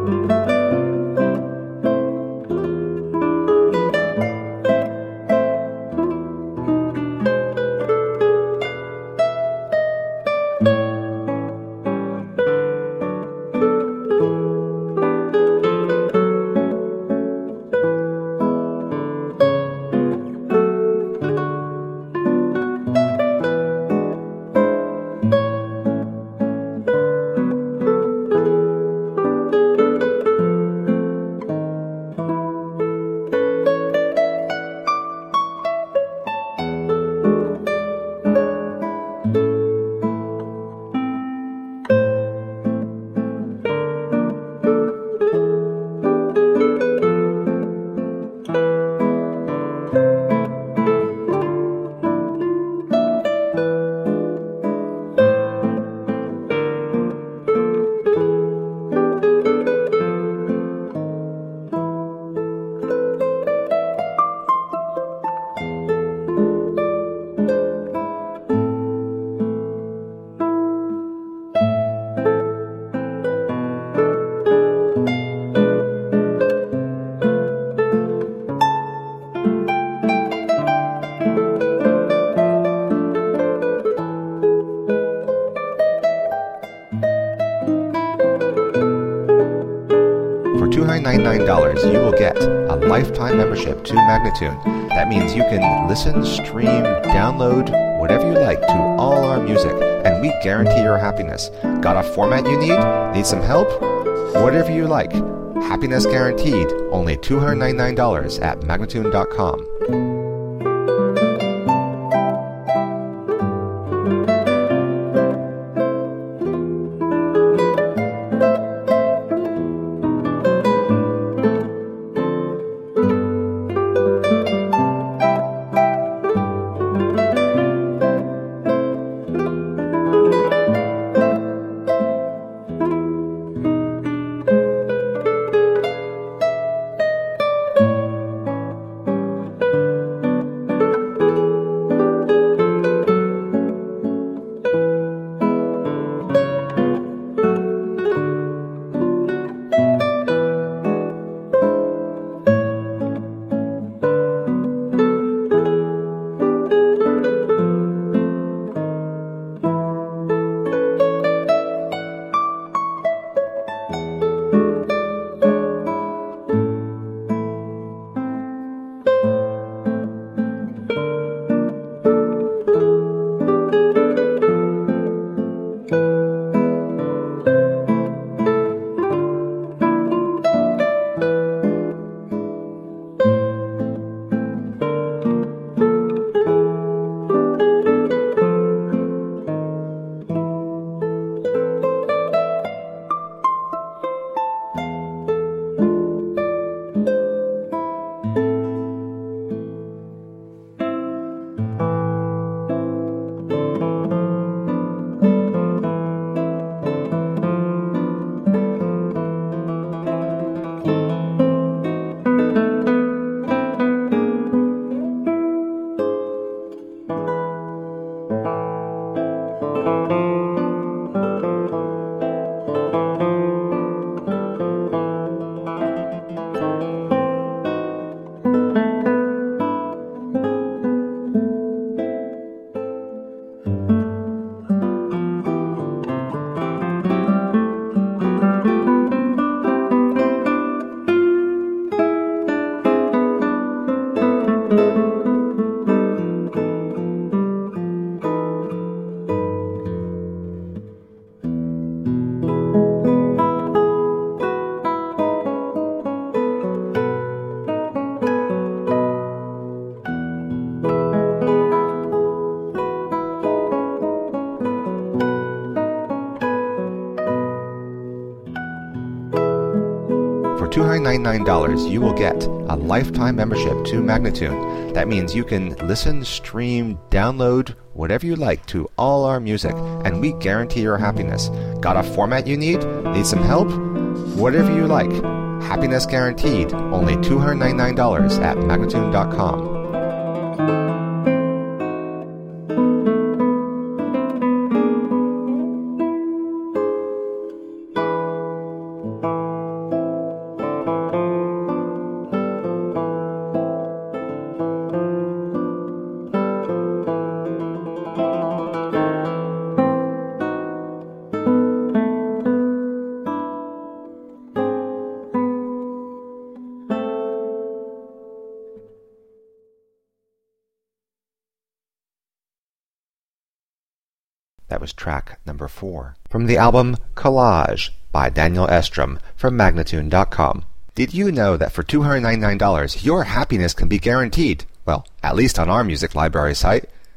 $299, you will get a lifetime membership to Magnatune. That means you can listen, stream, download, whatever you like to all our music, and we guarantee your happiness. Got a format you need? Need some help? Whatever you like. Happiness guaranteed. Only $299 at Magnatune.com. $299, you will get a lifetime membership to Magnatune. That means you can listen, stream, download, whatever you like to all our music, and we guarantee your happiness. Got a format you need? Need some help? Whatever you like. Happiness guaranteed. Only $299 at Magnatune.com. That was track number 4. From the album Collage by Daniel Estrom from Magnatune.com. Did you know that for $299 your happiness can be guaranteed? Well, at least on our music library site.